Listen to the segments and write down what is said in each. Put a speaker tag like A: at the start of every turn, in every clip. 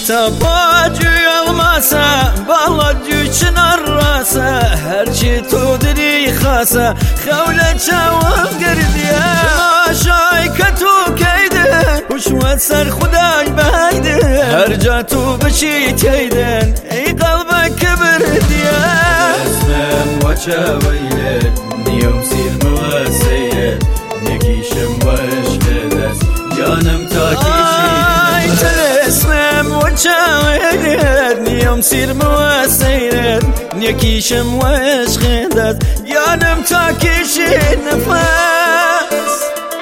A: تاپاجوی الماسه باڵا چنار راسه هرچی تو دری خاسه خوله چاوم گردیه ماشای که تو کیدن وشوت سر خدای بایدن هر جا تو بچی تیدن ای قلبك بردیه اسمم وچاویله نیوم سیر مواسیله نکیشم وشکدست جانم تاکیشی اسمم وچاویله نیوم سیر مواسیله نکیشم وشکدست جانم تاکیشی نفس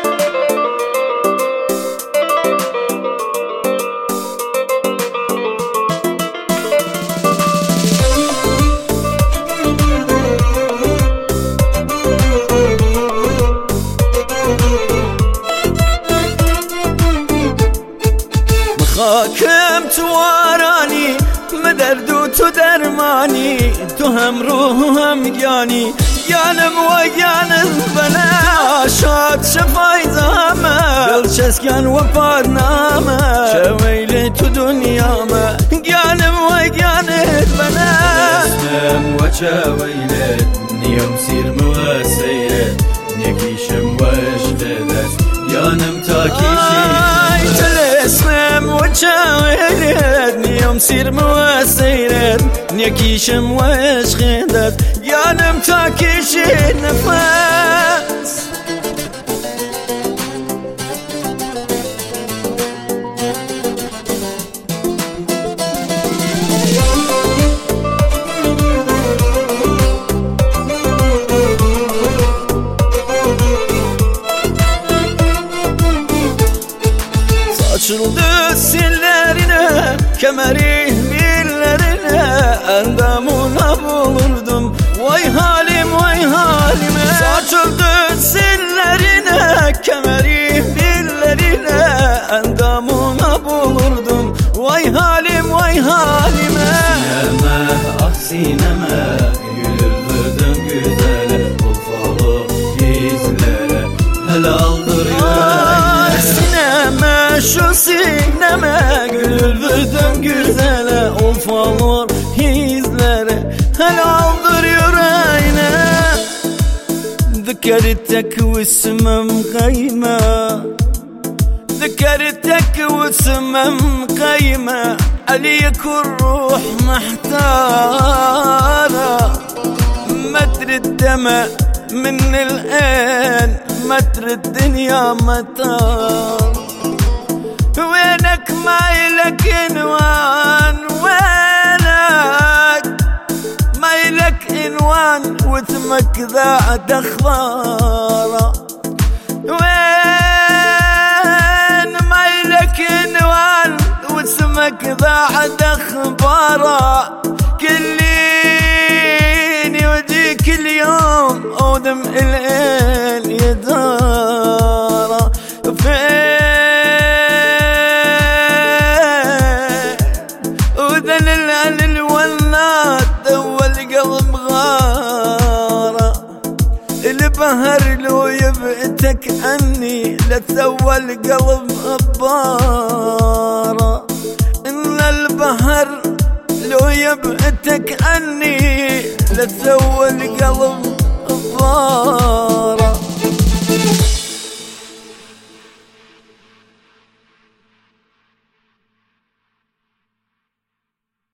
A: خاکم تو آرانی مدرد و تو درمانی تو هم روح هم گیانی گیانم و گیانم بنا شاد شفای زامه دلچسکن و پادنامه شویل تو دنیامه گیانم و گیانت بنا اسمم و چویلت نیم سیر مواسیلت نکیشم و اشتدست گیانم تاکیشی اسمم وچاویلت نیوم سیر مواسیلت نکیشم و عشقدت یانم تا کشی نفس Açıldı sillerine, kemeri birlerine, endamına bulurdum. Vay halim, vay halime. Açıldı sillerine, kemeri birlerine, endamına bulurdum. Vay halim, vay halime. Sineme, ah sineme, gülürdüm güzele, ufalı izlere, helaldır yüreğine. Sineme, şu sineme, gülürdüm güzele, ufalı izlere, helaldır yüreğine. ذكرتك واسمم قيمة، ذكرتك واسمم قيمة، عليك الروح محتارة. متر الدمى من الآن، متر الدنيا مطار. وينك مايلك عنوان، وينك مايلك عنوان، وثمك ذاعت أخباره. وين مايلك عنوان واسمك ذاعت أخباره. كليني وجيك اليوم أودم الليل يداره. وذلل عن الولاد دول قلب غاره. البهر لو يبعتك عني لتسوى القلب غباره. إن البهر لو يبعتك عني لتسوى القلب